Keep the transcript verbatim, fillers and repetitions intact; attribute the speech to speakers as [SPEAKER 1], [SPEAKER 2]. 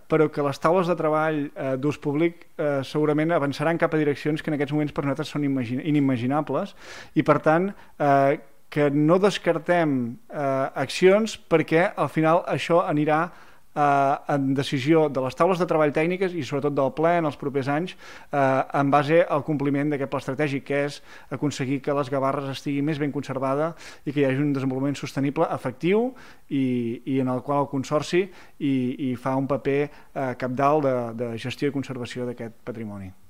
[SPEAKER 1] però que les taules de treball eh, d'ús públic eh, segurament avançaran cap a direccions que en aquests moments per nosaltres són inimaginables i, per tant, eh, que no descartem eh, accions perquè al final això anirà eh, en decisió de les taules de treball tècniques i sobretot del ple en els propers anys eh, en base al compliment d'aquest pla estratègic, que és aconseguir que les Gavarres estigui més ben conservada i que hi hagi un desenvolupament sostenible, efectiu i, i en el qual el Consorci hi, hi fa un paper eh, cabdal de, de gestió i conservació d'aquest patrimoni.